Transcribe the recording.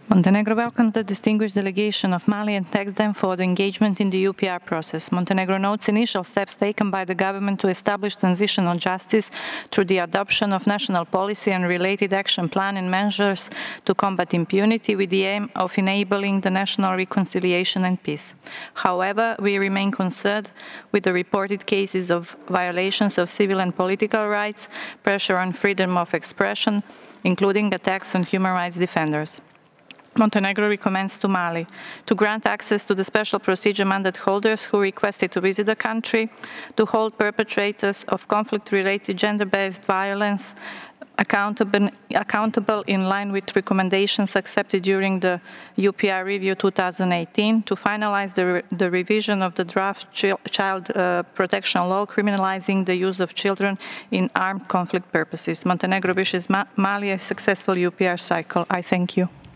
Montenegro welcomes the distinguished delegation of Mali and thanks them for the engagement in the UPR process. Montenegro notes initial steps taken by the government to establish transitional justice through the adoption of national policy and related action plan and measures to combat impunity with the aim of enabling the national reconciliation and peace. However, we remain concerned with the reported cases of violations of civil and political rights, pressure on freedom of expression, including attacks on human rights defenders. Montenegro recommends to Mali to grant access to the special procedure mandate holders who requested to visit the country, to hold perpetrators of conflict-related gender-based violence accountable in line with recommendations accepted during the UPR review 2018, to finalize the revision of the draft child protection law criminalizing the use of children in armed conflict purposes. Montenegro wishes Mali a successful UPR cycle. I thank you.